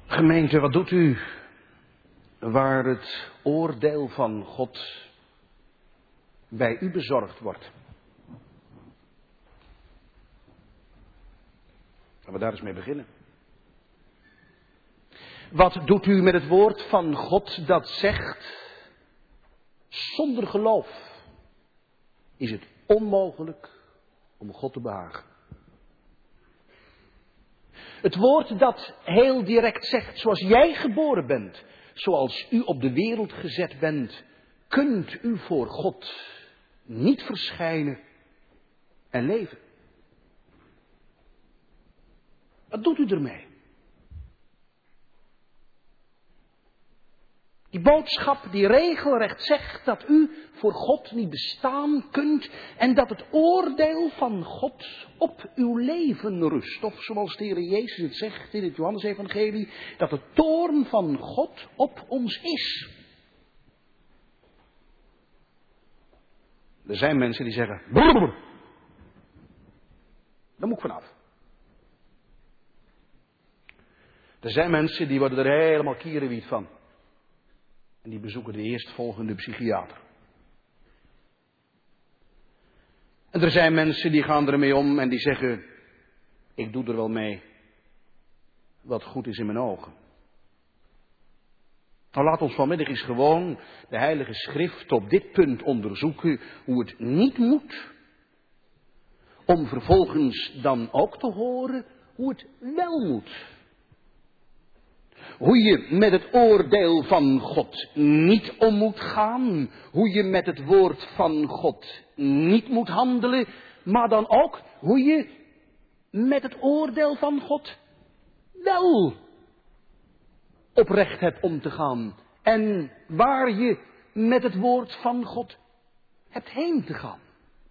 Gemeente, wat doet u waar het oordeel van God bij u bezorgd wordt? Laten we daar eens mee beginnen. Wat doet u met het woord van God dat zegt: zonder geloof is het onmogelijk om God te behagen? Het woord dat heel direct zegt: zoals jij geboren bent, zoals u op de wereld gezet bent, kunt u voor God niet verschijnen en leven. Wat doet u ermee? Die boodschap die regelrecht zegt dat u voor God niet bestaan kunt en dat het oordeel van God op uw leven rust. Of zoals de Heer Jezus het zegt in het Johannesevangelie, dat de toorn van God op ons is. Er zijn mensen die zeggen: brrr, daar moet ik vanaf. Er zijn mensen die worden er helemaal kierenwiet van. En die bezoeken de eerstvolgende psychiater. En er zijn mensen die gaan ermee om en die zeggen: ik doe er wel mee wat goed is in mijn ogen. Nou, laat ons vanmiddag eens gewoon de Heilige Schrift op dit punt onderzoeken, hoe het niet moet, om vervolgens dan ook te horen hoe het wel moet. Hoe je met het oordeel van God niet om moet gaan. Hoe je met het woord van God niet moet handelen. Maar dan ook hoe je met het oordeel van God wel oprecht hebt om te gaan. En waar je met het woord van God hebt heen te gaan.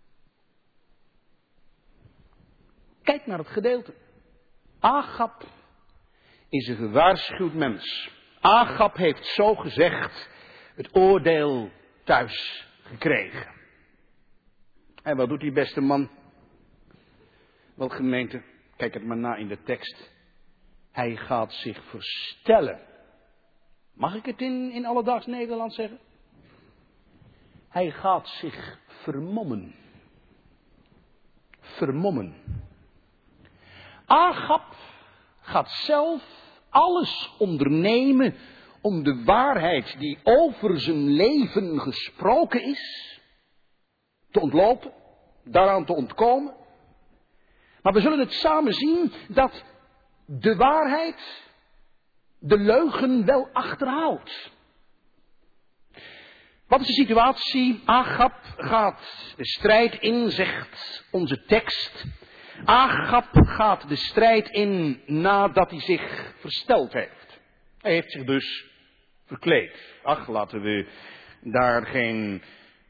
Kijk naar het gedeelte. Agab is een gewaarschuwd mens. Agab heeft zo gezegd het oordeel thuis gekregen. En wat doet die beste man? Wel, gemeente, kijk het maar na in de tekst. Hij gaat zich verstellen. Mag ik het in alledaags Nederlands zeggen? Hij gaat zich vermommen. Vermommen. Agab gaat zelf alles ondernemen om de waarheid die over zijn leven gesproken is te ontlopen, daaraan te ontkomen. Maar we zullen het samen zien dat de waarheid de leugen wel achterhoudt. Wat is de situatie? Agab gaat de strijd in, zegt onze tekst. Agab gaat de strijd in nadat hij zich versteld heeft. Hij heeft zich dus verkleed. Ach, laten we daar geen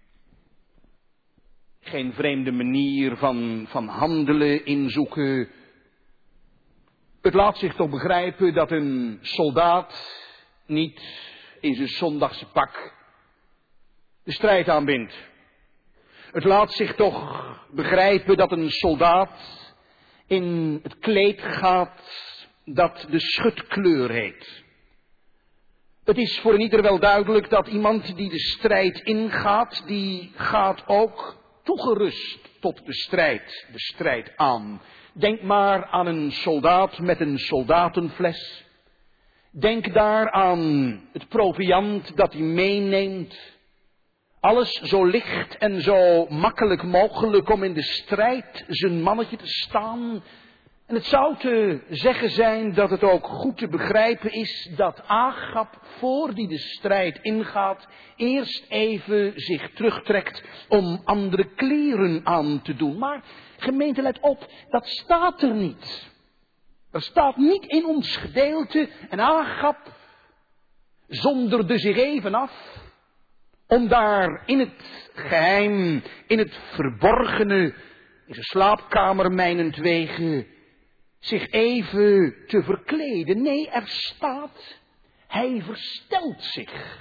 vreemde manier van handelen in zoeken. Het laat zich toch begrijpen dat een soldaat niet in zijn zondagse pak de strijd aanbindt. Het laat zich toch begrijpen dat een soldaat in het kleed gaat dat de schutkleur heet. Het is voor ieder wel duidelijk dat iemand die de strijd ingaat, die gaat ook toegerust tot de strijd aan. Denk maar aan een soldaat met een soldatenfles. Denk daar aan het proviand dat hij meeneemt. Alles zo licht en zo makkelijk mogelijk om in de strijd zijn mannetje te staan. En het zou te zeggen zijn dat het ook goed te begrijpen is dat Agab, voor die de strijd ingaat, eerst even zich terugtrekt om andere kleren aan te doen. Maar gemeente, let op, dat staat er niet. Er staat niet in ons gedeelte. En Agab zonderde zich even af om daar in het geheim, in het verborgene, in zijn slaapkamer mijnentwege, zich even te verkleden. Nee, er staat, hij verstelt zich.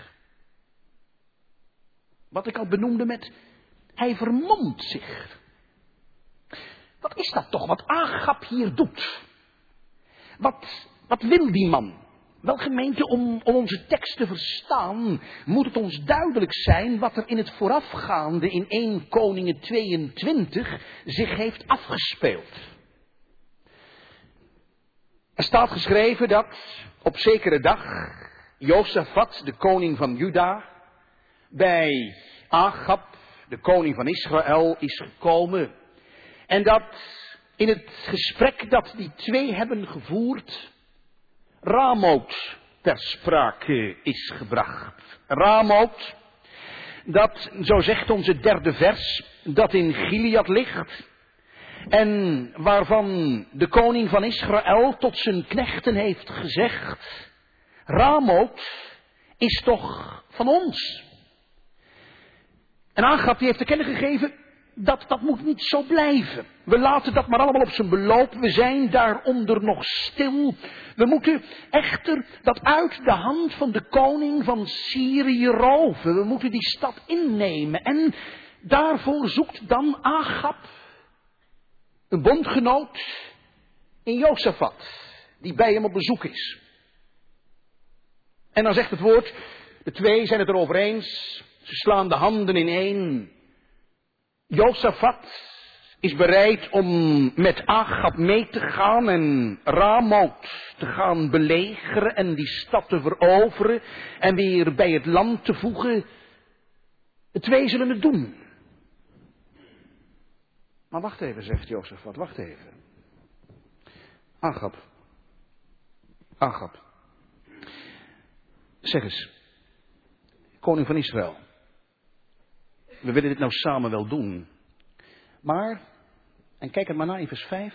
Wat ik al benoemde met, hij vermomt zich. Wat is dat toch wat Agab hier doet? Wat wil die man? Wel gemeente, om onze tekst te verstaan, moet het ons duidelijk zijn wat er in het voorafgaande in 1 Koningen 22 zich heeft afgespeeld. Er staat geschreven dat op zekere dag Josafat, de koning van Juda, bij Agab, de koning van Israël, is gekomen. En dat in het gesprek dat die twee hebben gevoerd, Ramoth ter sprake is gebracht. Ramoth, dat, zo zegt onze 3e vers, dat in Gilead ligt. En waarvan de koning van Israël tot zijn knechten heeft gezegd, Ramoth is toch van ons. En Agab die heeft te kennen gegeven, dat moet niet zo blijven. We laten dat maar allemaal op zijn beloop. We zijn daaronder nog stil. We moeten echter dat uit de hand van de koning van Syrië roven. We moeten die stad innemen. En daarvoor zoekt dan Agab een bondgenoot in Josafat, die bij hem op bezoek is. En dan zegt het woord, de twee zijn het erover eens. Ze slaan de handen ineen. Josafat is bereid om met Agab mee te gaan en Ramoth te gaan belegeren en die stad te veroveren en weer bij het land te voegen. De twee zullen het doen. Maar wacht even, zegt Josafat, wacht even. Agab. Zeg eens, koning van Israël. We willen dit nou samen wel doen. Maar, en kijk het maar na in vers 5.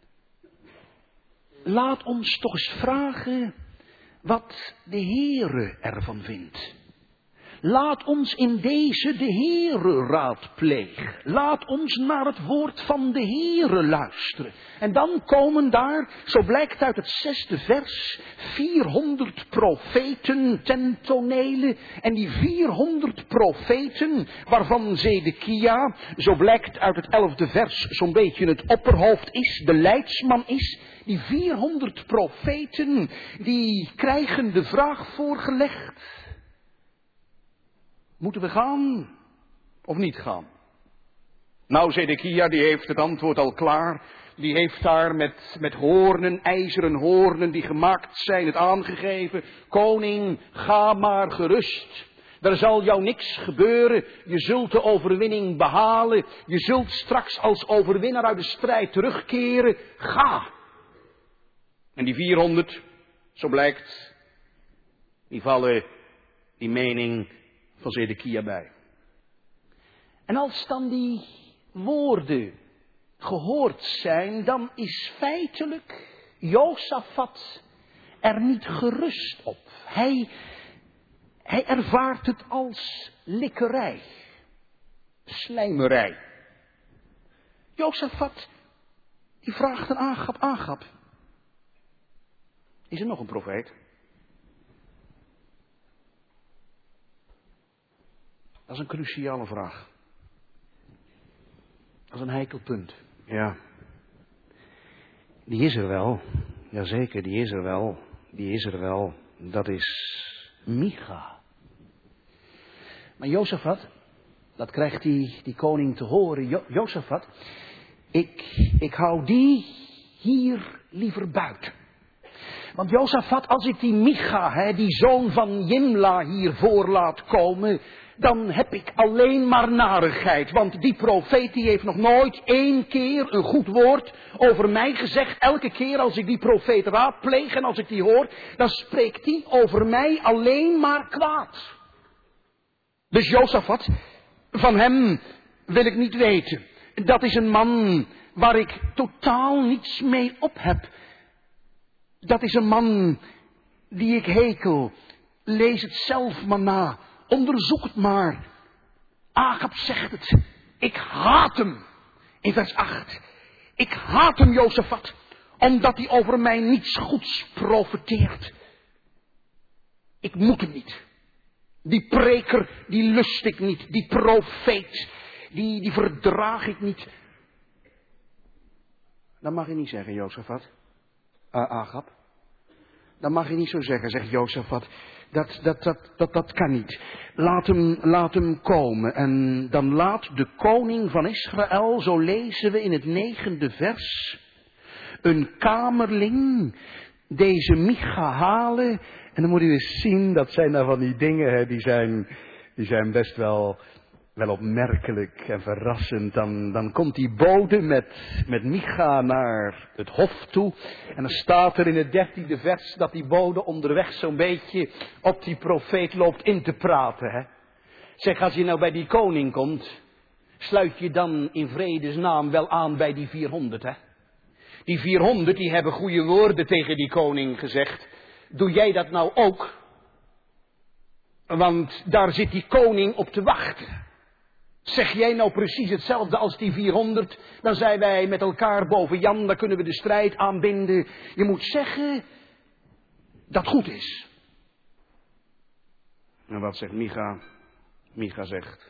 Laat ons toch eens vragen wat de Heere ervan vindt. Laat ons in deze de Heere raadplegen. Laat ons naar het woord van de Heere luisteren. En dan komen daar, zo blijkt uit het 6e vers, 400 profeten ten tonele. En die 400 profeten, waarvan Zedekia, zo blijkt uit het 11e vers, zo'n beetje het opperhoofd is, de leidsman is. Die 400 profeten, die krijgen de vraag voorgelegd. Moeten we gaan of niet gaan? Nou, Zedekia, die heeft het antwoord al klaar. Die heeft daar met hoornen, ijzeren hoornen die gemaakt zijn, het aangegeven. Koning, ga maar gerust. Er zal jou niks gebeuren. Je zult de overwinning behalen. Je zult straks als overwinnaar uit de strijd terugkeren. Ga. En die 400, zo blijkt, die vallen die mening van Zedekia bij. En als dan die woorden gehoord zijn, dan is feitelijk Josafat er niet gerust op. Hij ervaart het als likkerij, slijmerij. Josafat, die vraagt aan Agab, is er nog een profeet? Dat is een cruciale vraag. Dat is een heikel punt. Ja. Die is er wel. Jazeker, die is er wel. Die is er wel. Dat is Micha. Maar Josafat, dat krijgt die koning te horen. Josafat, ik hou die hier liever buiten. Want Josafat, als ik die Micha, die zoon van Jimla, hier voor laat komen, dan heb ik alleen maar narigheid. Want die profeet die heeft nog nooit 1 keer een goed woord over mij gezegd. Elke keer als ik die profeet raadpleeg en als ik die hoor, dan spreekt die over mij alleen maar kwaad. Dus Josafat, van hem wil ik niet weten. Dat is een man waar ik totaal niets mee op heb. Dat is een man die ik hekel. Lees het zelf maar na. Onderzoek het maar. Agab zegt het. Ik haat hem. In vers 8. Ik haat hem, Josafat. Omdat hij over mij niets goeds profeteert. Ik moet hem niet. Die preker, die lust ik niet. Die profeet, die verdraag ik niet. Dat mag je niet zeggen, Josafat. Agab. Dat mag je niet zo zeggen, zegt Jozafat. Dat kan niet. Laat hem komen. En dan laat de koning van Israël, zo lezen we in het 9e vers, een kamerling deze Micha halen. En dan moet u eens zien, dat zijn nou van die dingen, hè, die zijn best wel opmerkelijk en verrassend. Dan komt die bode met Micha naar het hof toe. En dan staat er in het 13e vers dat die bode onderweg zo'n beetje op die profeet loopt in te praten. Hè. Zeg, als je nou bij die koning komt, sluit je dan in vredesnaam wel aan bij die 400, hè? Die 400 die hebben goede woorden tegen die koning gezegd. Doe jij dat nou ook? Want daar zit die koning op te wachten. Zeg jij nou precies hetzelfde als die 400? Dan zijn wij met elkaar boven Jan, dan kunnen we de strijd aanbinden. Je moet zeggen dat goed is. En wat zegt Micha? Micha zegt: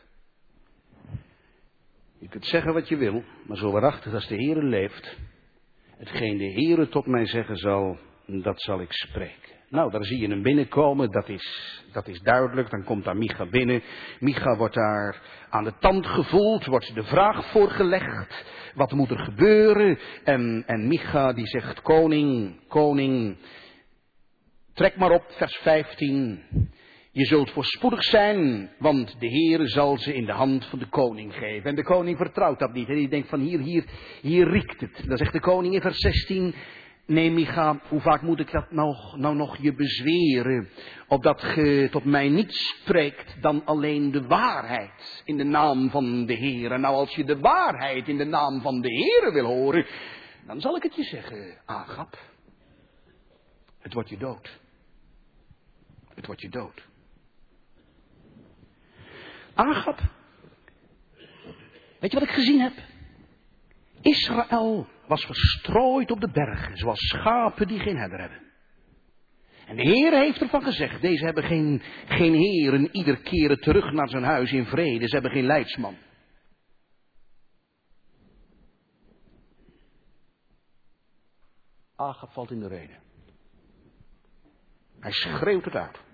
je kunt zeggen wat je wil, maar zo waarachtig als de Heere leeft, hetgeen de Heere tot mij zeggen zal, dat zal ik spreken. Nou, daar zie je hem binnenkomen, dat is duidelijk. Dan komt daar Micha binnen. Micha wordt daar aan de tand gevoeld, wordt de vraag voorgelegd. Wat moet er gebeuren? En Micha die zegt: koning, trek maar op, vers 15. Je zult voorspoedig zijn, want de Heere zal ze in de hand van de koning geven. En de koning vertrouwt dat niet. En die denkt van hier riekt het. Dan zegt de koning in vers 16... Nee, Micha, hoe vaak moet ik dat nou nog je bezweren, opdat ge tot mij niet spreekt dan alleen de waarheid in de naam van de Heere. Nou, als je de waarheid in de naam van de Heere wil horen, dan zal ik het je zeggen, Agab. Het wordt je dood. Het wordt je dood. Agab, weet je wat ik gezien heb? Israël was verstrooid op de bergen, zoals schapen die geen herder hebben. En de Heer heeft ervan gezegd, deze hebben geen Heer en ieder keren terug naar zijn huis in vrede. Ze hebben geen leidsman. Agab valt in de rede. Hij schreeuwt het uit.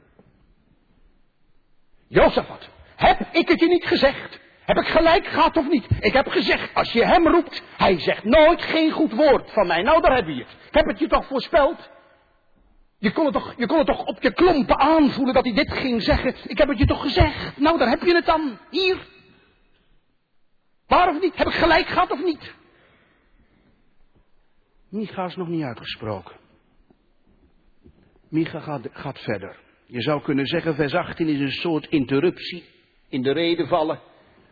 Jozafat, heb ik het je niet gezegd? Heb ik gelijk gehad of niet? Ik heb gezegd, als je hem roept, hij zegt nooit geen goed woord van mij. Nou, daar heb je het. Ik heb het je toch voorspeld? Je kon het toch op je klompen aanvoelen dat hij dit ging zeggen. Ik heb het je toch gezegd? Nou, daar heb je het dan. Hier. Waar of niet? Heb ik gelijk gehad of niet? Micha is nog niet uitgesproken. Micha gaat verder. Je zou kunnen zeggen, vers 18 is een soort interruptie in de rede vallen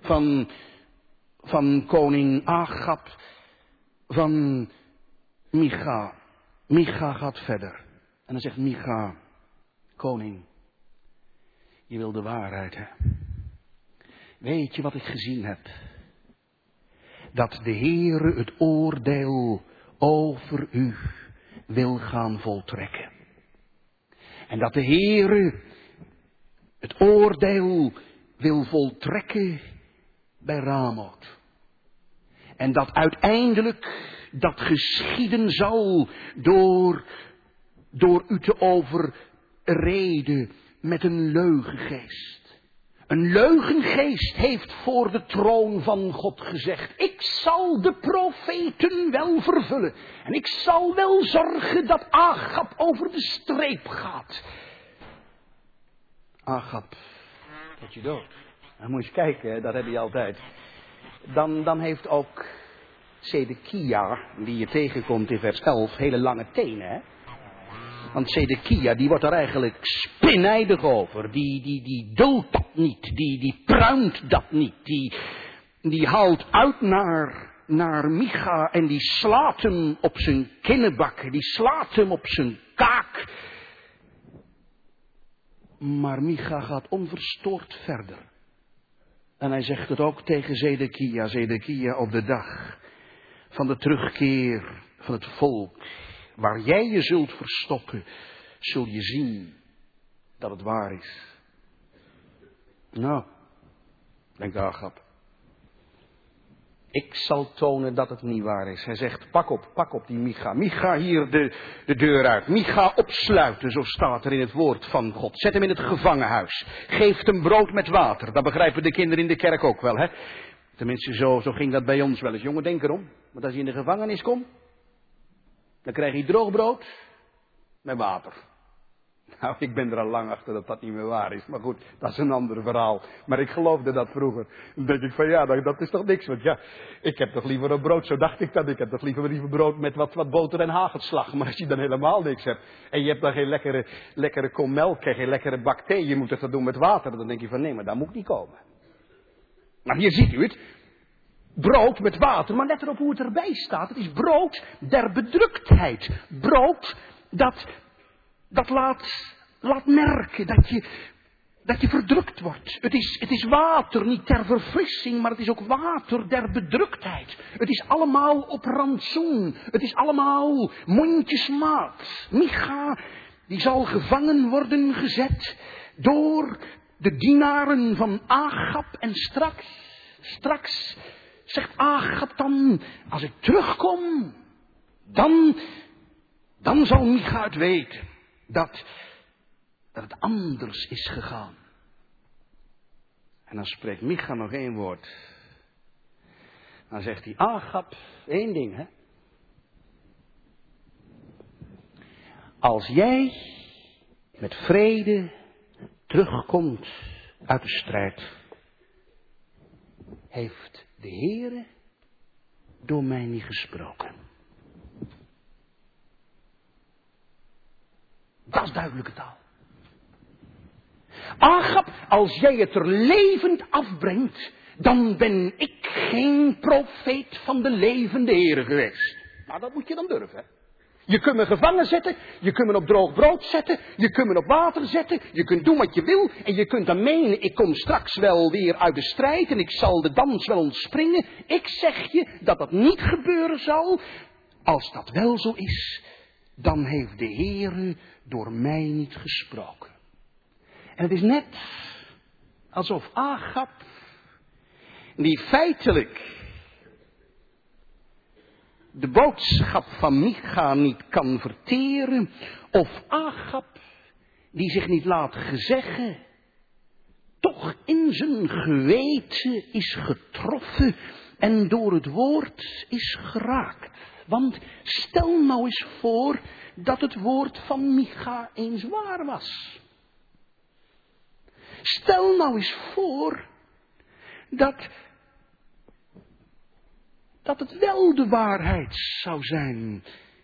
van koning Agab, van Micha. Micha gaat verder. En dan zegt Micha: koning, je wil de waarheid, hè? Weet je wat ik gezien heb? Dat de Heere het oordeel over u wil gaan voltrekken. En dat de Heere het oordeel wil voltrekken bij Ramoth. En dat uiteindelijk dat geschieden zal door u te overreden met een leugengeest. Een leugengeest heeft voor de troon van God gezegd: ik zal de profeten wel vervullen. En ik zal wel zorgen dat Agab over de streep gaat. Agab, dat je dood. Dan moet je eens kijken, dat heb je altijd. Dan heeft ook Zedekia, die je tegenkomt in vers 11, hele lange tenen, hè? Want Zedekia, die wordt er eigenlijk spinnijdig over. Die duldt dat niet. Die pruimt dat niet. Die haalt uit naar Micha en die slaat hem op zijn kinnenbakken. Die slaat hem op zijn kaak. Maar Micha gaat onverstoord verder. En hij zegt het ook tegen Zedekia. Zedekia, op de dag van de terugkeer van het volk, waar jij je zult verstoppen, zul je zien dat het waar is. Nou, denkt Agab, Ik zal tonen dat het niet waar is. Hij zegt, pak op die Micha. Micha hier de deur uit. Micha opsluiten, zo staat er in het woord van God. Zet hem in het gevangenhuis. Geef hem brood met water. Dat begrijpen de kinderen in de kerk ook wel, hè. Tenminste, zo ging dat bij ons wel eens. Jongen, denk erom. Want als hij in de gevangenis komt, dan krijg je droog brood met water. Nou, ik ben er al lang achter dat dat niet meer waar is. Maar goed, dat is een ander verhaal. Maar ik geloofde dat vroeger. Dan denk ik van ja, dat is toch niks. Want ja, ik heb toch liever een brood, zo dacht ik dat. Ik heb toch liever brood met wat boter en hagelslag. Maar als je dan helemaal niks hebt. En je hebt dan geen lekkere kom melk en geen lekkere bak thee. Je moet het dan doen met water. Dan denk je van nee, maar dat moet niet komen. Maar hier ziet u het. Brood met water. Maar let erop hoe het erbij staat. Het is brood der bedruktheid. Brood dat laat merken dat je verdrukt wordt. Het is water, niet ter verfrissing, maar het is ook water der bedruktheid. Het is allemaal op rantsoen. Het is allemaal mondjesmaat. Micha, die zal gevangen worden gezet door de dienaren van Agab. En straks zegt Agab dan, als ik terugkom, dan zal Micha het weten. Dat het anders is gegaan. En dan spreekt Micha nog één woord. Dan zegt hij, Agab, één ding, hè. Als jij met vrede terugkomt uit de strijd, heeft de Heere door mij niet gesproken. Dat is duidelijke taal. Agab, als jij het er levend afbrengt, dan ben ik geen profeet van de levende Heere geweest. Nou, dat moet je dan durven, hè. Je kunt me gevangen zetten, je kunt me op droog brood zetten, je kunt me op water zetten, je kunt doen wat je wil en je kunt dan menen, ik kom straks wel weer uit de strijd en ik zal de dans wel ontspringen. Ik zeg je dat dat niet gebeuren zal. Als dat wel zo is, dan heeft de Heere door mij niet gesproken. En het is net alsof Agab, die feitelijk de boodschap van Micha niet kan verteren, of Agab, die zich niet laat gezeggen, toch in zijn geweten is getroffen en door het woord is geraakt. Want stel nou eens voor dat het woord van Micha eens waar was. Stel nou eens voor dat het wel de waarheid zou zijn.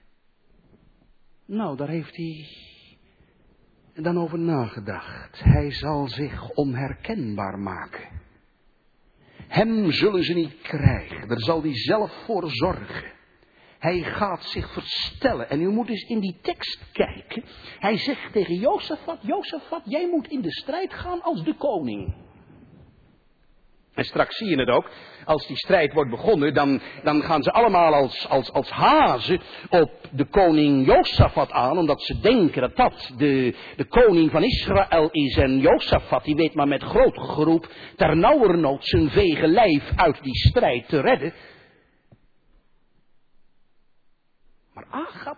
Nou, daar heeft hij dan over nagedacht. Hij zal zich onherkenbaar maken. Hem zullen ze niet krijgen. Daar zal hij zelf voor zorgen. Hij gaat zich verstellen. En u moet eens in die tekst kijken. Hij zegt tegen Jozafat, Jozafat, jij moet in de strijd gaan als de koning. En straks zie je het ook, als die strijd wordt begonnen, dan gaan ze allemaal als hazen op de koning Jozafat aan, omdat ze denken dat dat de koning van Israël is. En Jozafat, die weet maar met groot geroep ternauwernood zijn vege lijf uit die strijd te redden. Maar Agab,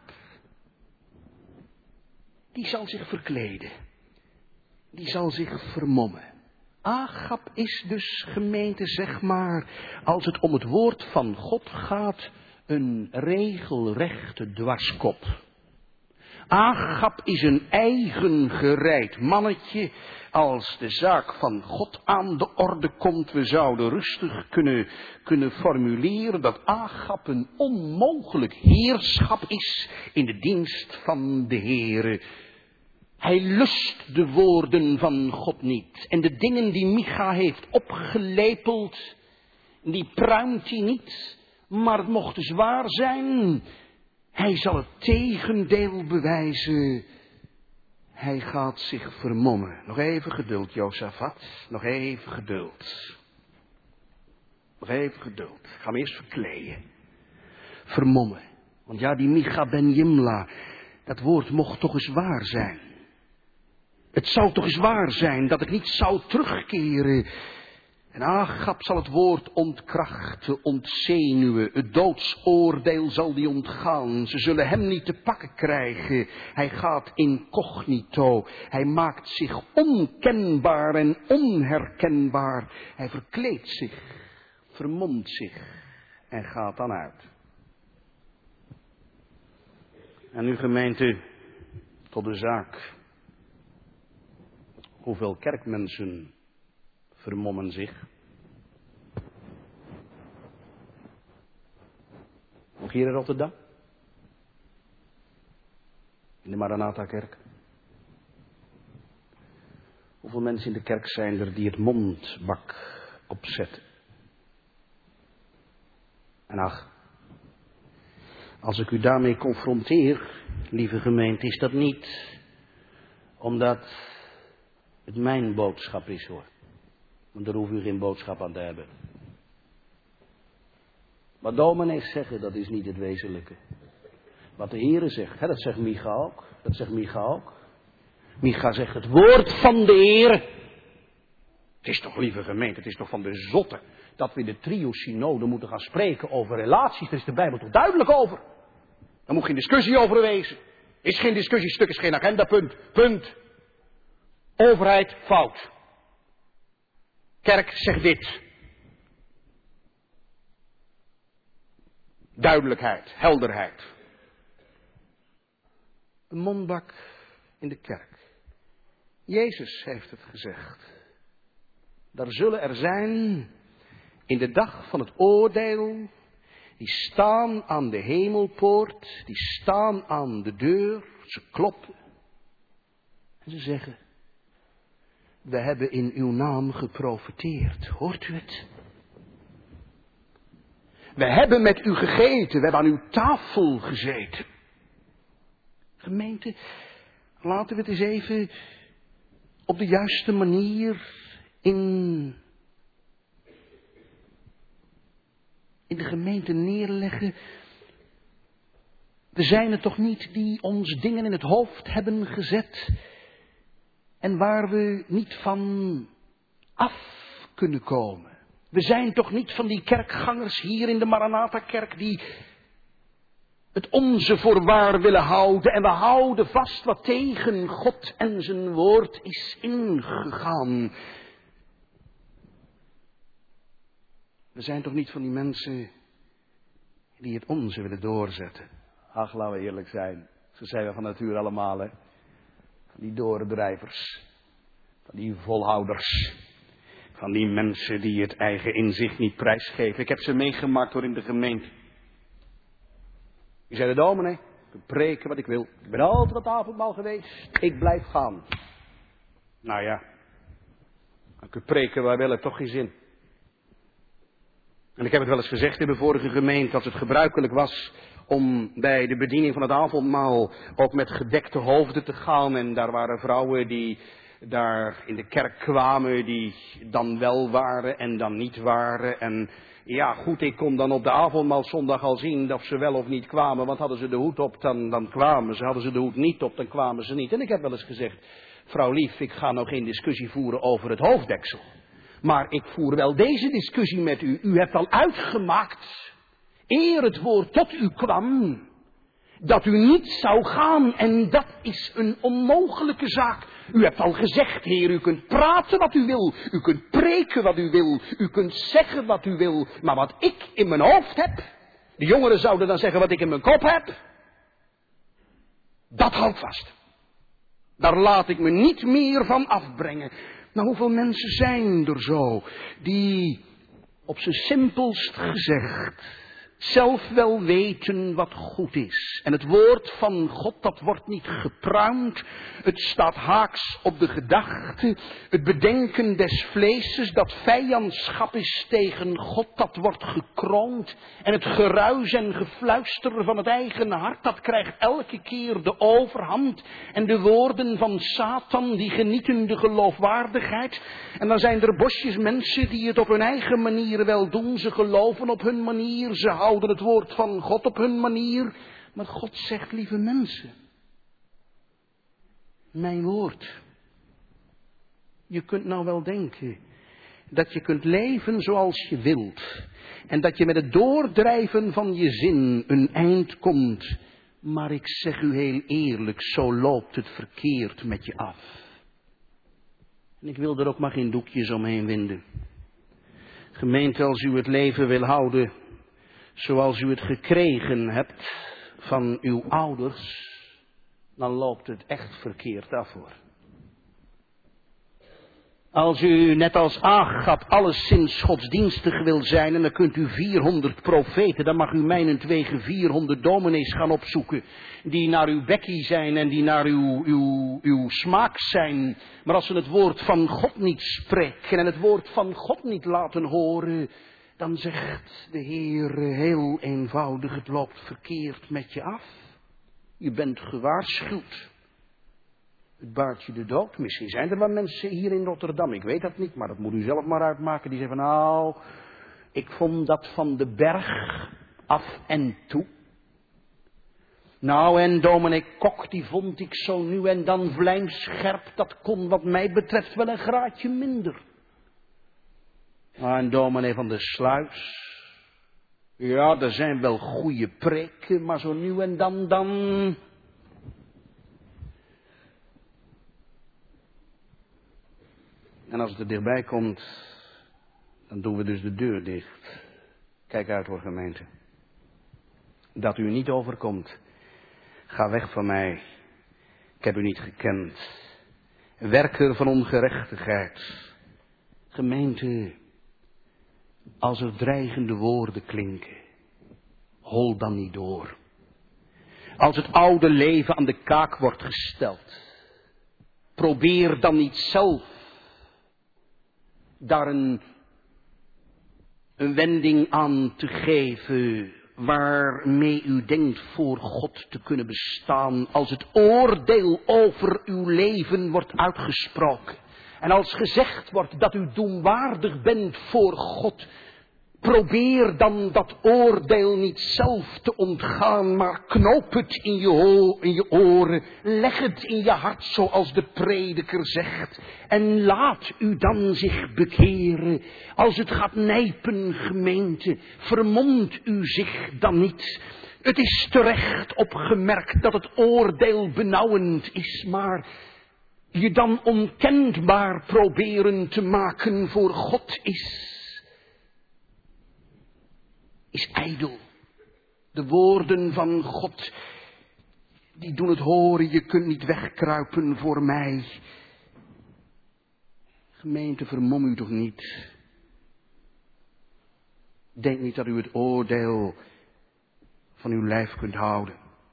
die zal zich verkleden. Die zal zich vermommen. Agab is dus, gemeente, zeg maar, als het om het woord van God gaat, een regelrechte dwarskop. Agab is een eigen gereid mannetje. Als de zaak van God aan de orde komt, we zouden rustig kunnen formuleren dat Agab een onmogelijk heerschap is in de dienst van de Heere. Hij lust de woorden van God niet. En de dingen die Micha heeft opgelepeld, die pruimt hij niet. Maar het mocht dus waar zijn. Hij zal het tegendeel bewijzen. Hij gaat zich vermommen. Nog even geduld, Jozafat. Nog even geduld. Nog even geduld. Ik ga me eerst verkleden. Vermommen. Want ja, die Micha ben Jimla, dat woord mocht toch eens waar zijn. Het zou toch eens waar zijn dat ik niet zou terugkeren. En Agab zal het woord ontkrachten, ontzenuwen. Het doodsoordeel zal die ontgaan. Ze zullen hem niet te pakken krijgen. Hij gaat incognito. Hij maakt zich onkenbaar en onherkenbaar. Hij verkleedt zich, vermomt zich en gaat dan uit. En nu gemeente, tot de zaak. Hoeveel kerkmensen vermommen zich? Ook hier in Rotterdam? In de Maranatha-kerk? Hoeveel mensen in de kerk zijn er die het mondbak opzetten? En ach, als ik u daarmee confronteer, lieve gemeente, is dat niet omdat het mijn boodschap is, hoor. Want daar hoeft u geen boodschap aan te hebben. Wat dominees zeggen, dat is niet het wezenlijke. Wat de Heere zegt, dat zegt Micha ook. Dat zegt Micha ook. Micha zegt het woord van de Heere. Het is toch, lieve gemeente, het is toch van de zotte dat we in de trio-synode moeten gaan spreken over relaties. Daar is de Bijbel toch duidelijk over. Daar moet geen discussie over wezen. Is geen discussiestuk, is geen agendapunt. Punt. Overheid, fout. Kerk zegt dit. Duidelijkheid, helderheid. Een mondbak in de kerk. Jezus heeft het gezegd. Daar zullen er zijn in de dag van het oordeel, die staan aan de hemelpoort, die staan aan de deur, ze kloppen en ze zeggen: we hebben in uw naam geprofeteerd, hoort u het? We hebben met u gegeten, we hebben aan uw tafel gezeten. Gemeente, laten we het eens even op de juiste manier in de gemeente neerleggen. We zijn het toch niet die ons dingen in het hoofd hebben gezet en waar we niet van af kunnen komen. We zijn toch niet van die kerkgangers hier in de Maranatha-kerk die het onze voor waar willen houden. En we houden vast wat tegen God en zijn woord is ingegaan. We zijn toch niet van die mensen die het onze willen doorzetten. Ach, laten we eerlijk zijn. Zo zijn we van nature allemaal, hè. Van die doordrijvers. Van die volhouders. Van die mensen die het eigen inzicht niet prijsgeven. Ik heb ze meegemaakt hoor in de gemeente. Die zeiden: dominee, ik kan preken wat ik wil. Ik ben altijd op het avondmaal geweest. Ik blijf gaan. Nou ja, dan kun je preken waar wil, ik toch geen zin. En ik heb het wel eens gezegd in de vorige gemeente, als het gebruikelijk was om bij de bediening van het avondmaal ook met gedekte hoofden te gaan. En daar waren vrouwen die daar in de kerk kwamen, die dan wel waren en dan niet waren. En ja, goed, ik kon dan op de avondmaalzondag al zien of ze wel of niet kwamen. Want hadden ze de hoed op, dan kwamen ze. Hadden ze de hoed niet op, dan kwamen ze niet. En ik heb wel eens gezegd: vrouw lief, ik ga nou geen discussie voeren over het hoofddeksel. Maar ik voer wel deze discussie met u. U hebt al uitgemaakt, eer het woord tot u kwam, dat u niet zou gaan. En dat is een onmogelijke zaak. U hebt al gezegd, Heer, u kunt praten wat u wil. U kunt preken wat u wil. U kunt zeggen wat u wil. Maar wat ik in mijn hoofd heb, de jongeren zouden dan zeggen wat ik in mijn kop heb, dat houdt vast. Daar laat ik me niet meer van afbrengen. Nou, hoeveel mensen zijn er zo die, op z'n simpelst gezegd, zelf wel weten wat goed is. En het woord van God, dat wordt niet gepruimd. Het staat haaks op de gedachte. Het bedenken des vleeses, dat vijandschap is tegen God, dat wordt gekroond. En het geruis en gefluister van het eigen hart, dat krijgt elke keer de overhand. En de woorden van Satan, die genieten de geloofwaardigheid. En dan zijn er bosjes mensen die het op hun eigen manier wel doen. Ze geloven op hun manier, ze houden het woord van God op hun manier. Maar God zegt: lieve mensen, mijn woord. Je kunt nou wel denken, dat je kunt leven zoals je wilt. En dat je met het doordrijven van je zin een eind komt. Maar ik zeg u heel eerlijk, zo loopt het verkeerd met je af. En ik wil er ook maar geen doekjes omheen winden. Gemeente, als u het leven wil houden zoals u het gekregen hebt van uw ouders, dan loopt het echt verkeerd af hoor. Als u net als Agab alleszins godsdienstig wil zijn en dan kunt u 400 profeten, dan mag u mijnentwege 400 dominees gaan opzoeken die naar uw bekkie zijn en die naar uw smaak zijn. Maar als ze het woord van God niet spreken en het woord van God niet laten horen, dan zegt de Heer heel eenvoudig, het loopt verkeerd met je af. Je bent gewaarschuwd. Het baart je de dood. Misschien zijn er wel mensen hier in Rotterdam, ik weet dat niet, maar dat moet u zelf maar uitmaken. Die zeggen van nou, ik vond dat van de berg af en toe. Nou en dominee Kok, die vond ik zo nu en dan vlijmscherp. Dat kon wat mij betreft wel een graadje minder. Nou en dominee van der Sluis. Ja, er zijn wel goede preken, maar zo nu en dan... En als het er dichtbij komt, dan doen we dus de deur dicht. Kijk uit hoor gemeente. Dat u niet overkomt. Ga weg van mij. Ik heb u niet gekend. Werker van ongerechtigheid. Gemeente, als er dreigende woorden klinken, hol dan niet door. Als het oude leven aan de kaak wordt gesteld, probeer dan niet zelf daar een wending aan te geven waarmee u denkt voor God te kunnen bestaan. Als het oordeel over uw leven wordt uitgesproken en als gezegd wordt dat u doemwaardig bent voor God, probeer dan dat oordeel niet zelf te ontgaan, maar knoop het in je oren, leg het in je hart zoals de prediker zegt en laat u dan zich bekeren. Als het gaat nijpen, gemeente, vermomt u zich dan niet. Het is terecht opgemerkt dat het oordeel benauwend is, maar je dan onkenbaar proberen te maken voor God is ijdel. De woorden van God, die doen het horen, je kunt niet wegkruipen voor mij. Gemeente, vermom u toch niet. Denk niet dat u het oordeel van uw lijf kunt houden.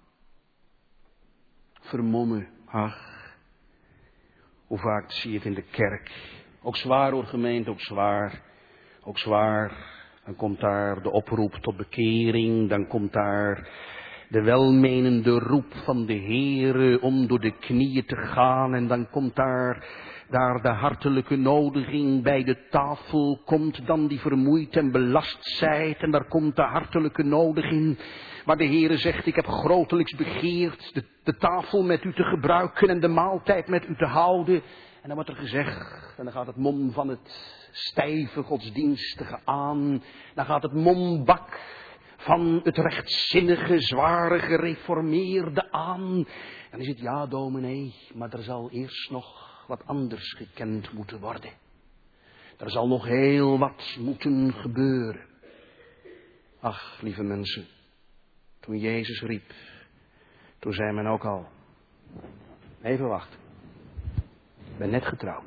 Vermommen, ach. Hoe vaak zie je het in de kerk. Ook zwaar hoor gemeente, ook zwaar. Ook zwaar. Dan komt daar de oproep tot bekering. Dan komt daar de welmenende roep van de Heere om door de knieën te gaan. En dan komt daar de hartelijke nodiging bij de tafel. Komt dan die vermoeid en belast zijt. En daar komt de hartelijke nodiging. Waar de Heere zegt, ik heb grotelijks begeerd de tafel met u te gebruiken en de maaltijd met u te houden. En dan wordt er gezegd, en dan gaat het mom van het stijve godsdienstige aan. Dan gaat het mombak van het rechtzinnige, zware, gereformeerde aan. Dan is het ja, dominee, maar er zal eerst nog wat anders gekend moeten worden. Er zal nog heel wat moeten gebeuren. Ach, lieve mensen, toen Jezus riep, toen zei men ook al, even wachten. Ik ben net getrouwd.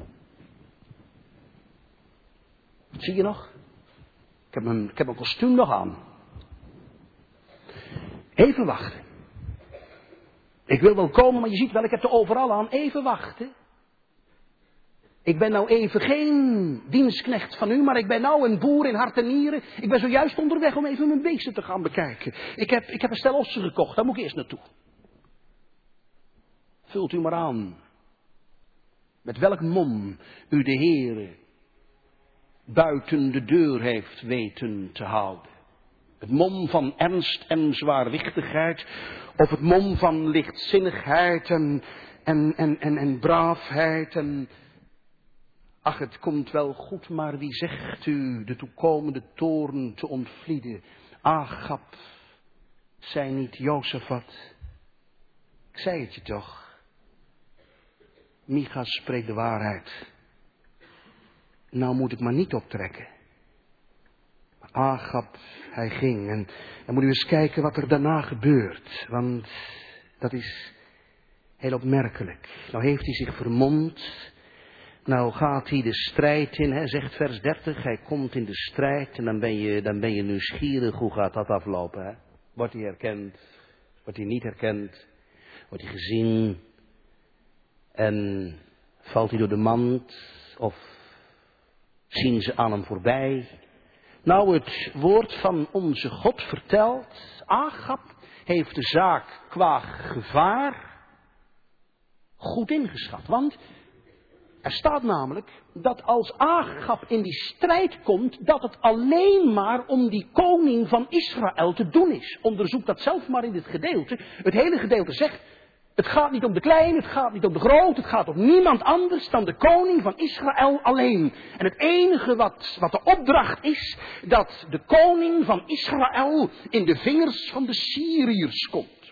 Zie je nog? Ik heb mijn kostuum nog aan. Even wachten. Ik wil wel komen, maar je ziet wel, ik heb er overal aan. Even wachten. Ik ben nou even geen dienstknecht van u, maar ik ben nou een boer in hart en nieren. Ik ben zojuist onderweg om even mijn beesten te gaan bekijken. Ik heb een stel ossen gekocht, daar moet ik eerst naartoe. Vult u maar aan. Met welk mom u de Heere buiten de deur heeft weten te houden. Het mom van ernst en zwaarwichtigheid. Of het mom van lichtzinnigheid en braafheid. En Ach, het komt wel goed, maar wie zegt u de toekomende toorn te ontvlieden? Agab, zei niet Jozefat. Ik zei het je toch. Micha spreekt de waarheid. Nou moet ik maar niet optrekken. Maar Agab, hij ging. En dan moet u eens kijken wat er daarna gebeurt. Want dat is heel opmerkelijk. Nou heeft hij zich vermomd. Nou gaat hij de strijd in, hè, zegt vers 30. Hij komt in de strijd en dan ben je nieuwsgierig. Hoe gaat dat aflopen? Hè? Wordt hij herkend? Wordt hij niet herkend? Wordt hij gezien? En valt hij door de mand? Of zien ze aan hem voorbij? Nou, het woord van onze God vertelt, Agab heeft de zaak qua gevaar goed ingeschat. Want er staat namelijk dat als Agab in die strijd komt, dat het alleen maar om die koning van Israël te doen is. Onderzoek dat zelf maar in dit gedeelte. Het hele gedeelte zegt, het gaat niet om de kleine, het gaat niet om de groot, het gaat om niemand anders dan de koning van Israël alleen. En het enige wat de opdracht is, dat de koning van Israël in de vingers van de Syriërs komt.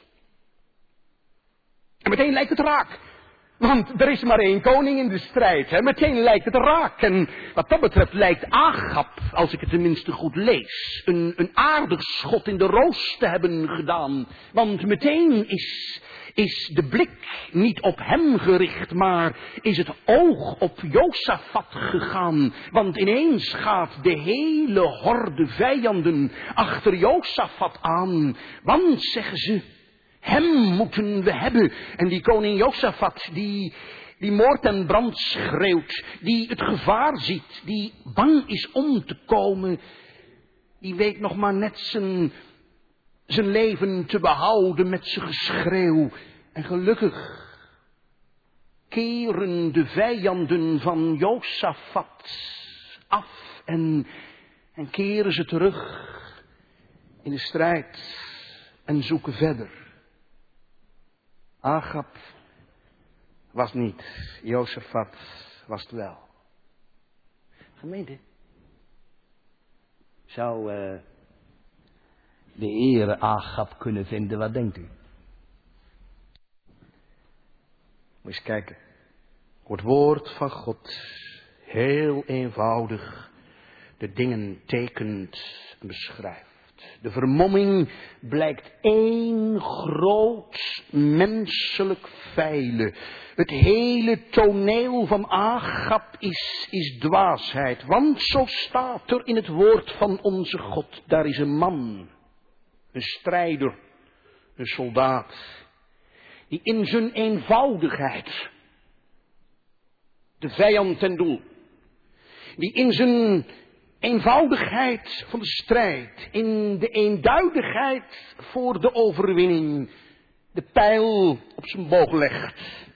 En meteen lijkt het raak. Want er is maar één koning in de strijd. Hè? Meteen lijkt het raak. En wat dat betreft lijkt Agab, als ik het tenminste goed lees, een aardig schot in de roos te hebben gedaan. Want meteen is de blik niet op hem gericht, maar is het oog op Jozefat gegaan. Want ineens gaat de hele horde vijanden achter Jozefat aan. Want, zeggen ze, hem moeten we hebben. En die koning Jozefat, die moord en brand schreeuwt, die het gevaar ziet, die bang is om te komen, die weet nog maar net zijn leven te behouden met zijn geschreeuw. En gelukkig keren de vijanden van Jozefat af en keren ze terug in de strijd en zoeken verder. Agab was niet, Jozefat was het wel. Gemeente, zou de Heere Agab kunnen vinden, wat denkt u? Moet eens kijken. Het woord van God, heel eenvoudig, de dingen tekent en beschrijft. De vermomming blijkt één groot menselijk feilen. Het hele toneel van Agab is dwaasheid. Want zo staat er in het woord van onze God. Daar is een man, een strijder, een soldaat, die in zijn eenvoudigheid de vijand ten doel, die in zijn eenvoudigheid van de strijd, in de eenduidigheid voor de overwinning, de pijl op zijn boog legt.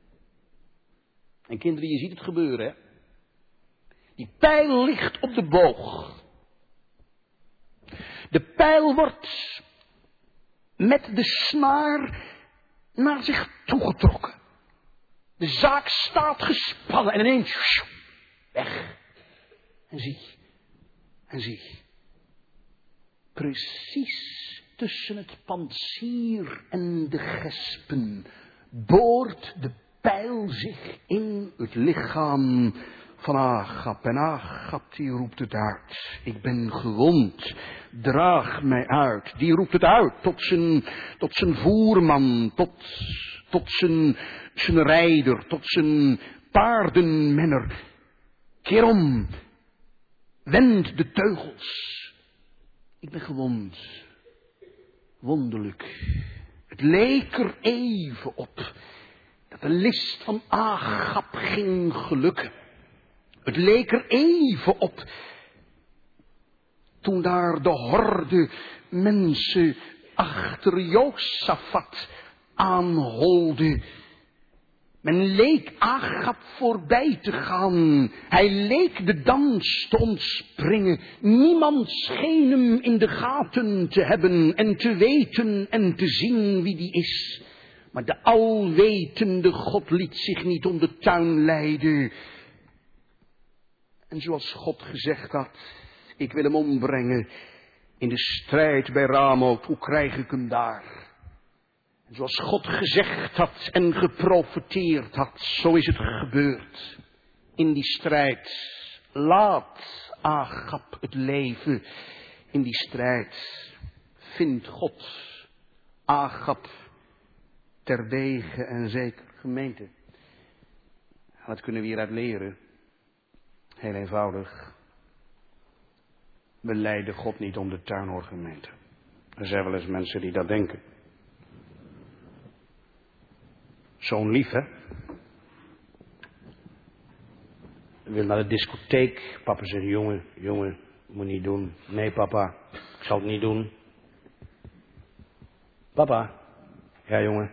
En kinderen, je ziet het gebeuren, hè? Die pijl ligt op de boog. De pijl wordt met de snaar naar zich toegetrokken. De zaak staat gespannen en ineens weg. En zie, precies tussen het pantsier en de gespen boort de pijl zich in het lichaam van Agab. En Agab die roept het uit. Ik ben gewond, draag mij uit. Die roept het uit tot zijn voerman, tot zijn rijder, tot zijn paardenmenner. Keer om. Wend de teugels. Ik ben gewond. Wonderlijk. Het leek er even op dat de list van Agab ging gelukken. Het leek er even op toen daar de horde mensen achter Jozefat aanholde. Men leek Agab voorbij te gaan. Hij leek de dans te ontspringen. Niemand scheen hem in de gaten te hebben en te weten en te zien wie die is. Maar de alwetende God liet zich niet om de tuin leiden. En zoals God gezegd had, ik wil hem ombrengen in de strijd bij Ramoth, hoe krijg ik hem daar? En zoals God gezegd had en geprofeteerd had, zo is het gebeurd. In die strijd, laat Agab het leven. In die strijd vindt God Agab terdege en zeker. Gemeente, wat kunnen we hieruit leren? Heel eenvoudig. We lijden God niet om de tuin, hoor, gemeente. Er zijn wel eens mensen die dat denken. Zo'n lief, hè? Wil naar de discotheek. Papa zegt, jongen, moet niet doen. Nee, papa, ik zal het niet doen. Papa, ja, jongen.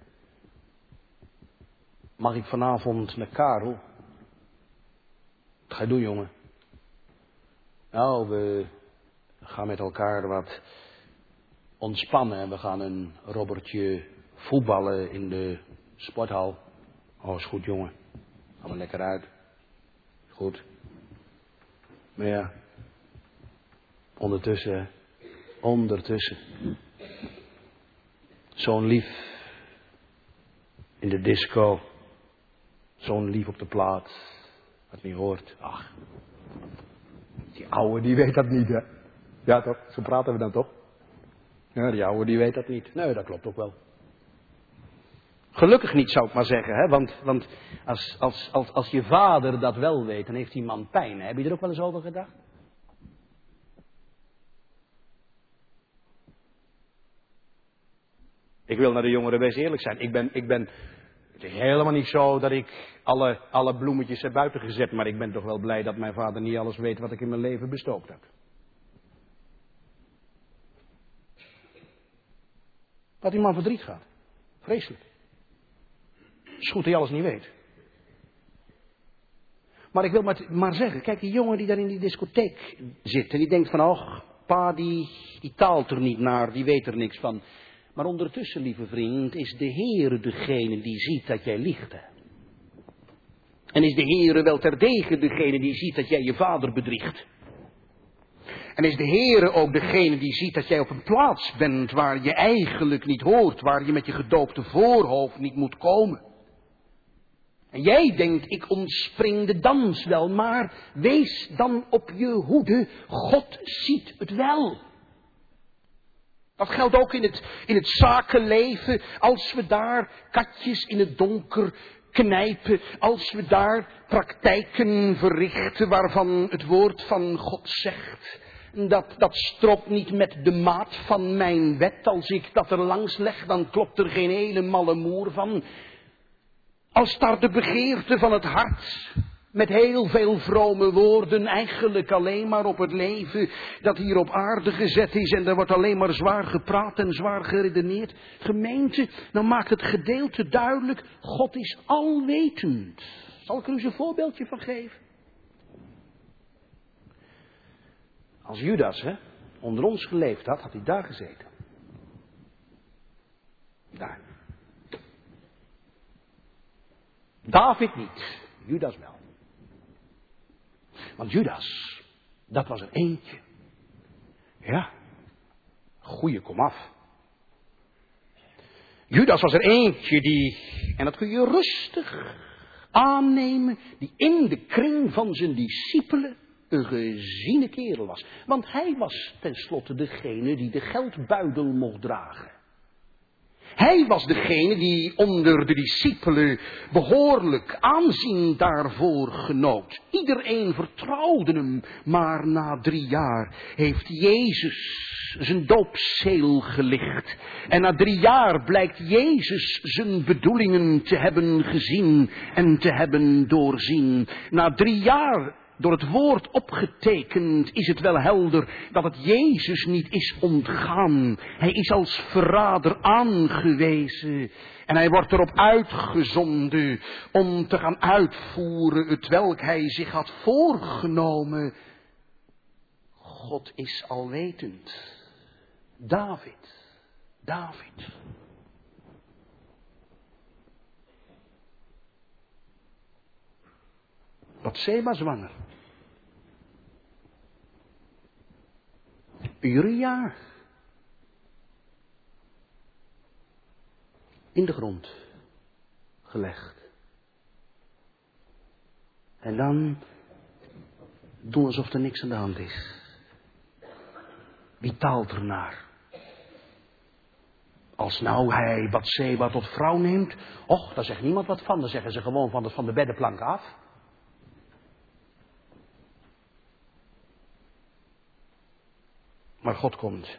Mag ik vanavond naar Karel? Wat ga je doen, jongen? Nou, we gaan met elkaar wat ontspannen en we gaan een robbertje voetballen in de sporthal. Oh, is goed, jongen. Gaan we lekker uit. Goed. Maar ja, ondertussen. Zo'n lief in de disco. Zo'n lief op de plaat. Wat niet hoort. Ach. Die ouwe die weet dat niet, hè. Ja toch, zo praten we dan toch. Ja, die ouwe die weet dat niet. Nee, dat klopt ook wel. Gelukkig niet, zou ik maar zeggen, hè. Want als je vader dat wel weet, dan heeft die man pijn. Heb je er ook wel eens over gedacht? Ik wil naar de jongeren best eerlijk zijn. Het is helemaal niet zo dat ik alle bloemetjes heb buiten gezet. Maar ik ben toch wel blij dat mijn vader niet alles weet wat ik in mijn leven bestookt heb. Dat die man verdriet gaat. Vreselijk. Het is goed dat hij alles niet weet. Maar ik wil maar zeggen, kijk, die jongen die daar in die discotheek zit. En die denkt van, oh, pa die taalt er niet naar, die weet er niks van. Maar ondertussen, lieve vriend, is de Heere degene die ziet dat jij liegt. Hè? En is de Heere wel terdege degene die ziet dat jij je vader bedriegt. En is de Heere ook degene die ziet dat jij op een plaats bent waar je eigenlijk niet hoort, waar je met je gedoopte voorhoofd niet moet komen. En jij denkt, ik ontspring de dans wel, maar wees dan op je hoede, God ziet het wel. Dat geldt ook in het zakenleven, als we daar katjes in het donker knijpen, als we daar praktijken verrichten waarvan het woord van God zegt. Dat strookt niet met de maat van mijn wet, als ik dat er langs leg, dan klopt er geen hele malle moer van. Als daar de begeerte van het hart met heel veel vrome woorden eigenlijk alleen maar op het leven dat hier op aarde gezet is en er wordt alleen maar zwaar gepraat en zwaar geredeneerd. Gemeente, dan maakt het gedeelte duidelijk, God is alwetend. Zal ik er eens een voorbeeldje van geven? Als Judas onder ons geleefd had hij daar gezeten. Daar. David niet, Judas wel. Want Judas, dat was er eentje. Ja, goeie komaf. Judas was er eentje die, en dat kun je rustig aannemen, die in de kring van zijn discipelen een geziene kerel was. Want hij was tenslotte degene die de geldbuidel mocht dragen. Hij was degene die onder de discipelen behoorlijk aanzien daarvoor genoot. Iedereen vertrouwde hem, maar na 3 jaar heeft Jezus zijn doopzeel gelicht. En na 3 jaar blijkt Jezus zijn bedoelingen te hebben gezien en te hebben doorzien. Na 3 jaar, door het woord opgetekend, is het wel helder dat het Jezus niet is ontgaan. Hij is als verrader aangewezen en hij wordt erop uitgezonden om te gaan uitvoeren hetwelk hij zich had voorgenomen. God is alwetend. David. Batseba zwanger. Uria. In de grond gelegd. En dan doen alsof er niks aan de hand is. Wie taalt er naar? Als nou hij Batseba tot vrouw neemt, och, daar zegt niemand wat van. Dan zeggen ze gewoon van de beddenplank af. Maar God komt.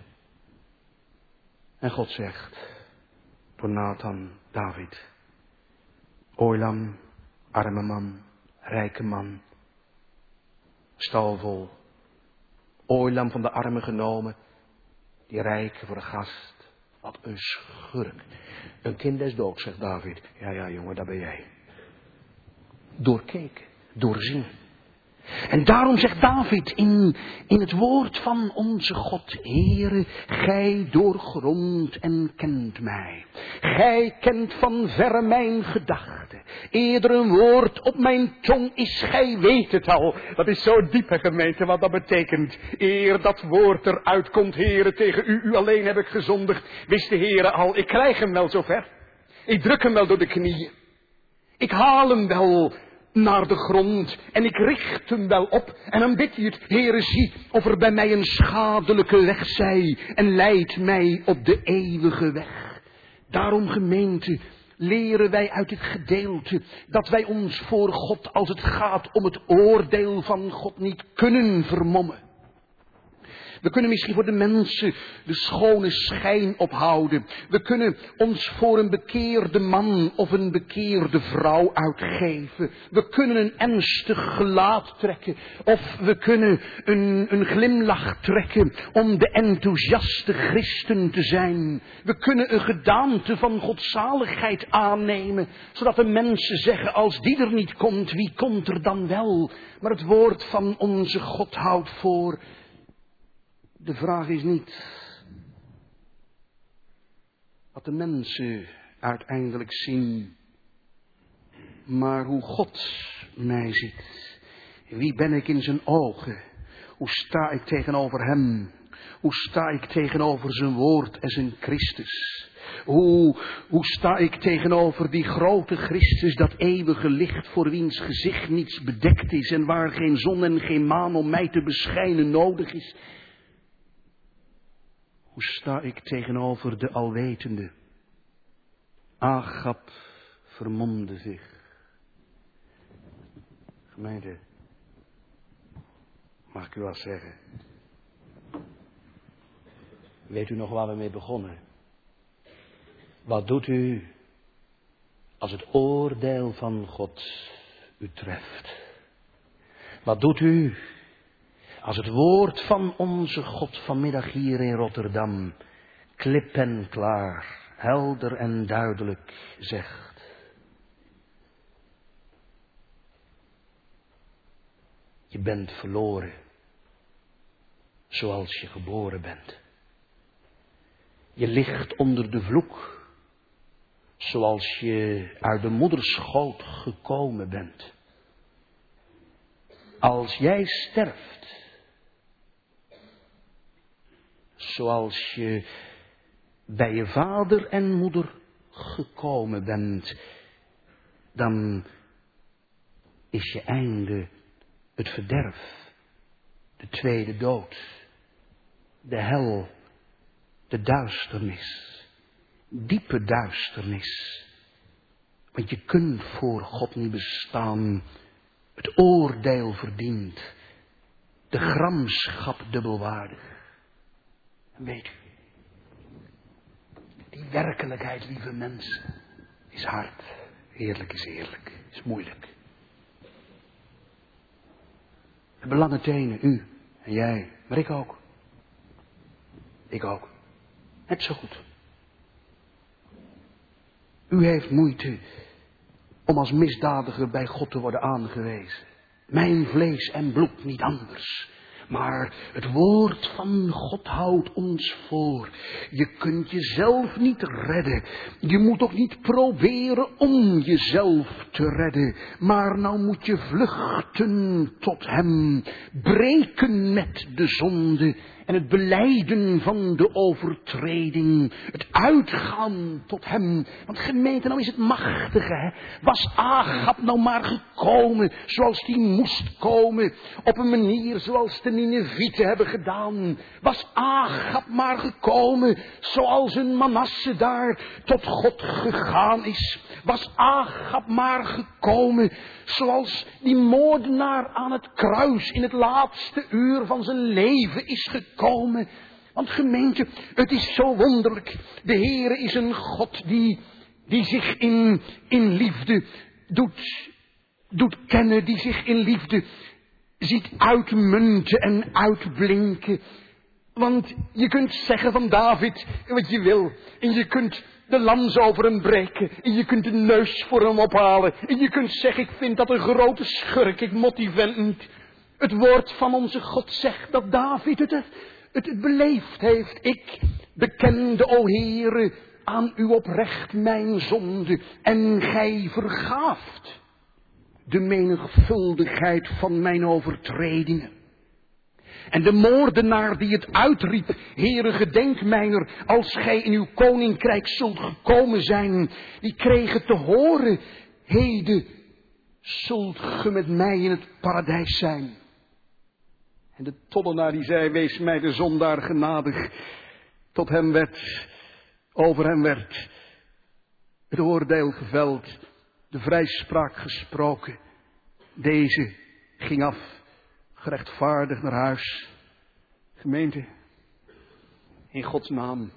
En God zegt, door Nathan, David, Oilam, arme man, rijke man, stalvol, Oilam van de armen genomen, die rijke voor de gast. Wat een schurk. Een kind des doods, zegt David. Ja, jongen, daar ben jij. Doorkeken, doorzien. En daarom zegt David in het woord van onze God, Heere, gij doorgrondt en kent mij. Gij kent van verre mijn gedachten. Eerder een woord op mijn tong is, gij weet het al. Dat is zo diepe gemeente wat dat betekent. Eer dat woord eruit komt, Heere, tegen u alleen heb ik gezondigd. Wist de Heere al, ik krijg hem wel zover. Ik druk hem wel door de knieën. Ik haal hem wel naar de grond en ik richt hem wel op en dan bidt hij het, Heere, zie of er bij mij een schadelijke weg zij en leid mij op de eeuwige weg. Daarom, gemeente, leren wij uit dit gedeelte dat wij ons voor God, als het gaat om het oordeel van God, niet kunnen vermommen. We kunnen misschien voor de mensen de schone schijn ophouden. We kunnen ons voor een bekeerde man of een bekeerde vrouw uitgeven. We kunnen een ernstig gelaat trekken. Of we kunnen een glimlach trekken om de enthousiaste christen te zijn. We kunnen een gedaante van godzaligheid aannemen. Zodat de mensen zeggen, als die er niet komt, wie komt er dan wel? Maar het woord van onze God houdt voor. De vraag is niet wat de mensen uiteindelijk zien, maar hoe God mij ziet. Wie ben ik in zijn ogen? Hoe sta ik tegenover hem? Hoe sta ik tegenover zijn woord en zijn Christus? Hoe sta ik tegenover die grote Christus, dat eeuwige licht voor wiens gezicht niets bedekt is en waar geen zon en geen maan om mij te beschijnen nodig is? Hoe sta ik tegenover de alwetende? Agab vermomde zich. Gemeente, mag ik u wat zeggen? Weet u nog waar we mee begonnen? Wat doet u als het oordeel van God u treft? Wat doet u als het woord van onze God vanmiddag hier in Rotterdam klip en klaar, helder en duidelijk zegt? Je bent verloren, zoals je geboren bent. Je ligt onder de vloek, zoals je uit de moederschoot gekomen bent. Als jij sterft, zoals je bij je vader en moeder gekomen bent, dan is je einde het verderf, de tweede dood, de hel, de duisternis, diepe duisternis. Want je kunt voor God niet bestaan, het oordeel verdient, de gramschap dubbelwaardig. En weet u, die werkelijkheid, lieve mensen, is hard. Heerlijk is eerlijk, is moeilijk. We hebben lange tenen, u en jij, maar ik ook. Ik ook. Net zo goed. U heeft moeite om als misdadiger bij God te worden aangewezen. Mijn vlees en bloed niet anders. Maar het woord van God houdt ons voor. Je kunt jezelf niet redden. Je moet ook niet proberen om jezelf te redden. Maar nou moet je vluchten tot hem. Breken met de zonde. en het belijden van de overtreding, het uitgaan tot hem. Want gemeente, nou is het machtige, hè? Was Agab nou maar gekomen zoals die moest komen, op een manier zoals de Ninevieten hebben gedaan. Was Agab maar gekomen zoals een Manasse daar tot God gegaan is. Was Agab maar gekomen zoals die moordenaar aan het kruis in het laatste uur van zijn leven is gekomen. Want gemeente, het is zo wonderlijk. De Heere is een God die zich in liefde doet kennen, die zich in liefde ziet uitmunten en uitblinken. Want je kunt zeggen van David wat je wil. En je kunt de lans over hem breken. En je kunt de neus voor hem ophalen. En je kunt zeggen, ik vind dat een grote schurk. Ik mot die vent niet. Het woord van onze God zegt dat David het beleefd heeft. Ik bekende, o Heere, aan u oprecht mijn zonde. En gij vergaaft de menigvuldigheid van mijn overtredingen. En de moordenaar die het uitriep, Heere, gedenk mijner, als gij in uw koninkrijk zult gekomen zijn, die kreeg het te horen, heden zult ge met mij in het paradijs zijn. En de tollenaar die zei, wees mij de zondaar genadig, tot hem over hem werd het oordeel geveld, de vrijspraak gesproken. Deze ging af, gerechtvaardigd naar huis. Gemeente, in Gods naam,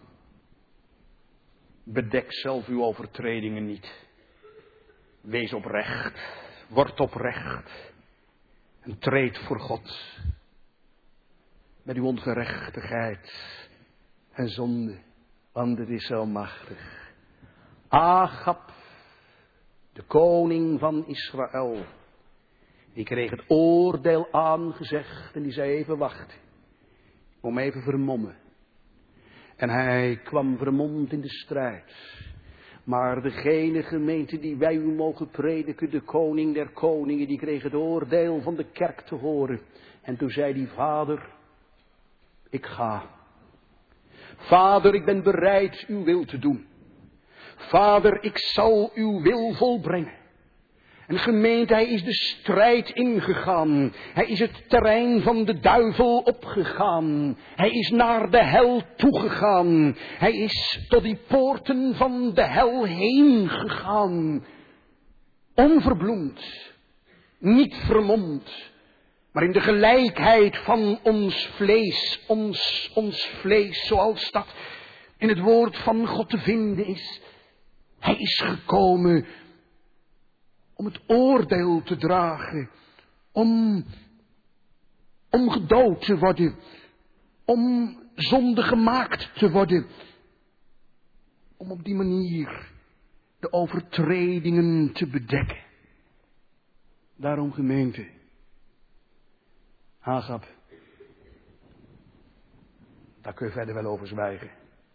bedek zelf uw overtredingen niet. Wees oprecht, word oprecht en treed voor God met uw ongerechtigheid en zonde, want het is zo machtig. Agab, de koning van Israël, die kreeg het oordeel aangezegd en die zei even wachten. Om even vermommen. En hij kwam vermomd in de strijd. Maar degene gemeente die wij u mogen prediken, de koning der koningen, die kreeg het oordeel van de kerk te horen. En toen zei die vader, ik ga. Vader, ik ben bereid uw wil te doen. Vader, ik zal uw wil volbrengen. En gemeente, hij is de strijd ingegaan. Hij is het terrein van de duivel opgegaan. Hij is naar de hel toegegaan. Hij is tot die poorten van de hel heen gegaan. Onverbloemd, niet vermomd, maar in de gelijkheid van ons vlees, zoals dat in het woord van God te vinden is. Hij is gekomen om het oordeel te dragen, om gedood te worden, om zonde gemaakt te worden, om op die manier de overtredingen te bedekken. Daarom gemeente, Agab, daar kun je verder wel over zwijgen.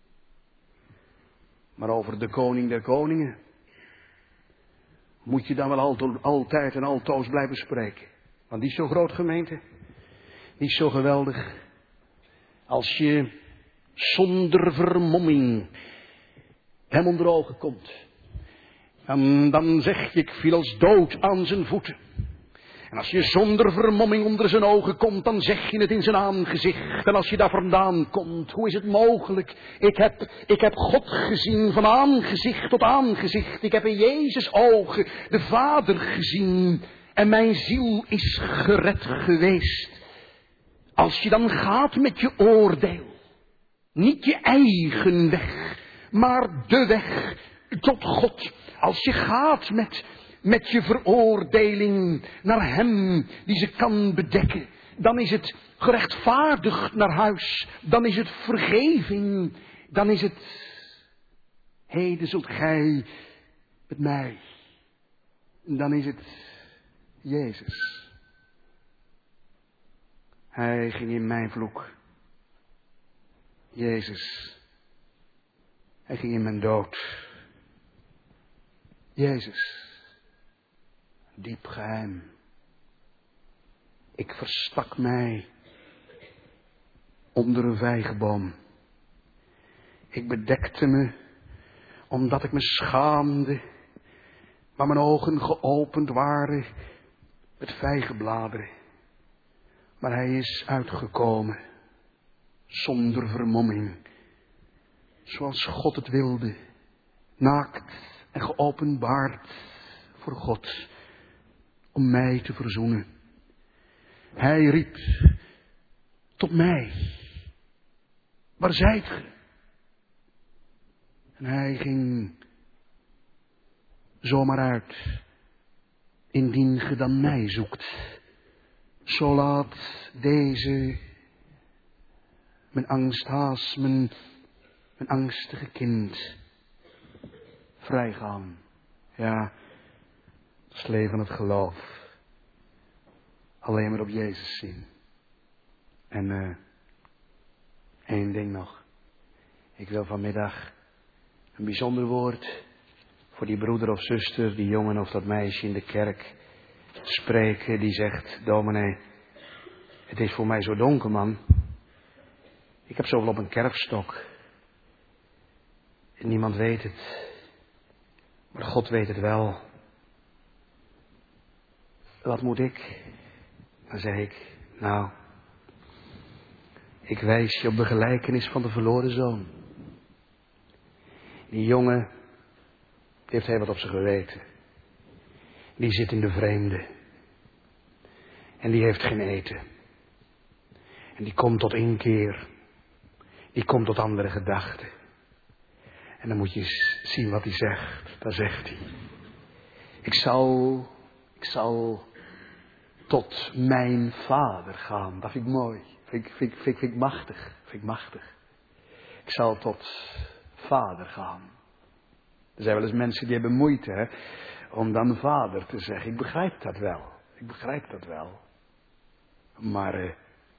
Maar over de koning der koningen moet je dan wel altijd en altoos blijven spreken. Want die is zo groot, gemeente. Die is zo geweldig. Als je zonder vermomming hem onder ogen komt. Dan zeg je, ik viel als dood aan zijn voeten. En als je zonder vermomming onder zijn ogen komt, dan zeg je het in zijn aangezicht. En als je daar vandaan komt, hoe is het mogelijk? Ik heb God gezien van aangezicht tot aangezicht. Ik heb in Jezus ogen de Vader gezien. En mijn ziel is gered geweest. Als je dan gaat met je oordeel. Niet je eigen weg, maar de weg tot God. Als je gaat met je veroordeling naar hem die ze kan bedekken, dan is het gerechtvaardigd naar huis. Dan is het vergeving. Dan is het, heden zult gij met mij. Dan is het Jezus. Hij ging in mijn vloek. Jezus. Hij ging in mijn dood. Jezus. Diep geheim. Ik verstak mij onder een vijgenboom. Ik bedekte me, omdat ik me schaamde, maar mijn ogen geopend waren met vijgenbladeren. Maar hij is uitgekomen, zonder vermomming, zoals God het wilde, naakt en geopenbaard voor God, om mij te verzoenen. Hij riep tot mij, waar zijt ge? En hij ging zomaar uit, indien ge dan mij zoekt. Zo laat deze, mijn angsthaas, mijn angstige kind, vrijgaan. Ja, dat is het leven van het geloof. Alleen maar op Jezus zien. En één ding nog. Ik wil vanmiddag een bijzonder woord voor die broeder of zuster, die jongen of dat meisje in de kerk spreken. Die zegt, dominee, het is voor mij zo donker, man. Ik heb zoveel op een kerfstok. En niemand weet het. Maar God weet het wel. Wat moet ik? Dan zeg ik, nou, ik wijs je op de gelijkenis van de verloren zoon. Die jongen, die heeft heel wat op zijn geweten. Die zit in de vreemde. En die heeft geen eten. En die komt tot inkeer. Die komt tot andere gedachten. En dan moet je eens zien wat hij zegt. Dan zegt hij, ik zal tot mijn vader gaan. Dat vind ik mooi. Vind ik machtig. Ik zal tot vader gaan. Er zijn wel eens mensen die hebben moeite, hè, om dan vader te zeggen. Ik begrijp dat wel. Maar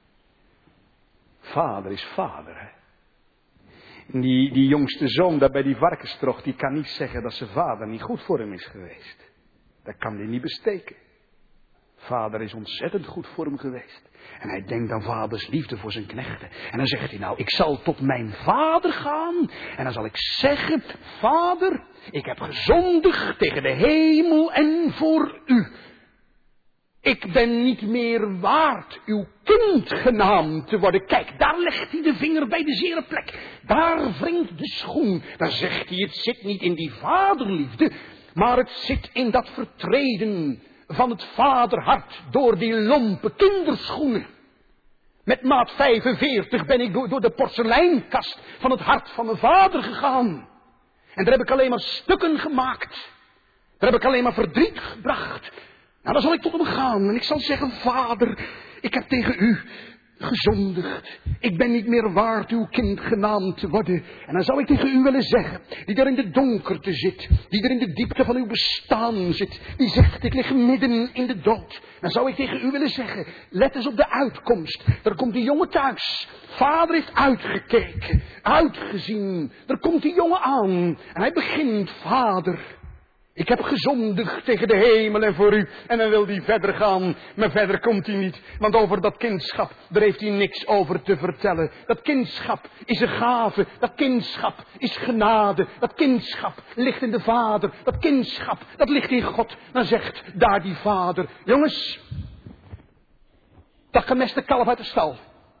vader is vader, hè. Die jongste zoon daar bij die varkenstrog, die kan niet zeggen dat zijn vader niet goed voor hem is geweest. Dat kan hij niet besteken. Vader is ontzettend goed voor hem geweest. En hij denkt aan vaders liefde voor zijn knechten. En dan zegt hij, nou, ik zal tot mijn vader gaan. En dan zal ik zeggen, vader, ik heb gezondigd tegen de hemel en voor u. Ik ben niet meer waard uw kind genaamd te worden. Kijk, daar legt hij de vinger bij de zere plek. Daar wringt de schoen. Dan zegt hij, het zit niet in die vaderliefde, maar het zit in dat vertreden van het vaderhart door die lompe kinderschoenen. Met maat 45 ben ik door de porseleinkast van het hart van mijn vader gegaan. En daar heb ik alleen maar stukken gemaakt. Daar heb ik alleen maar verdriet gebracht. Nou, dan zal ik tot hem gaan en ik zal zeggen, vader, ik heb tegen u gezondigd. Ik ben niet meer waard uw kind genaamd te worden. En dan zou ik tegen u willen zeggen, die er in de donkerte zit, die er in de diepte van uw bestaan zit, die zegt, ik lig midden in de dood. Dan zou ik tegen u willen zeggen, let eens op de uitkomst. Er komt die jongen thuis. Vader heeft uitgekeken, uitgezien. Er komt die jongen aan en hij begint, vader, ik heb gezondigd tegen de hemel en voor u. En dan wil hij verder gaan. Maar verder komt hij niet. Want over dat kindschap, daar heeft hij niks over te vertellen. Dat kindschap is een gave. Dat kindschap is genade. Dat kindschap ligt in de Vader. Dat kindschap, dat ligt in God. Dan zegt daar die Vader, jongens, dat gemeste kalf uit de stal.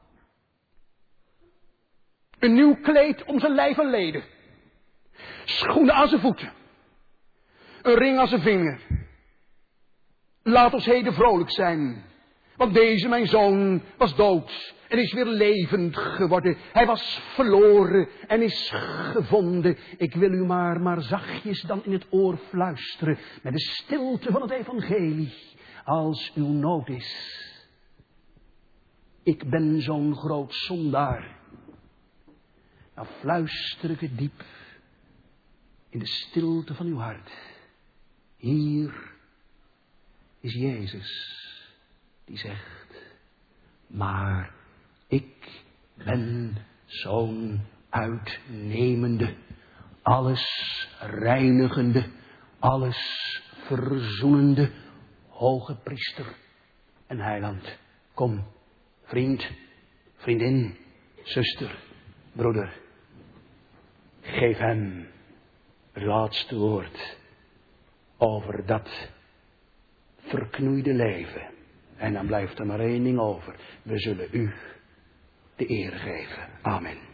Een nieuw kleed om zijn lijf en leden. Schoenen aan zijn voeten. Een ring aan zijn vinger. Laat ons heden vrolijk zijn. Want deze mijn zoon was dood en is weer levend geworden. Hij was verloren en is gevonden. Ik wil u maar zachtjes dan in het oor fluisteren. Met de stilte van het evangelie. Als uw nood is. Ik ben zo'n groot zondaar. Dan fluister ik het diep. In de stilte van uw hart. Hier is Jezus die zegt, maar ik ben zo'n uitnemende, alles reinigende, alles verzoenende, hoge priester en heiland. Kom, vriend, vriendin, Zuster, broeder, geef hem het laatste woord over dat verknoeide leven. En dan blijft er maar één ding over. We zullen u de eer geven. Amen.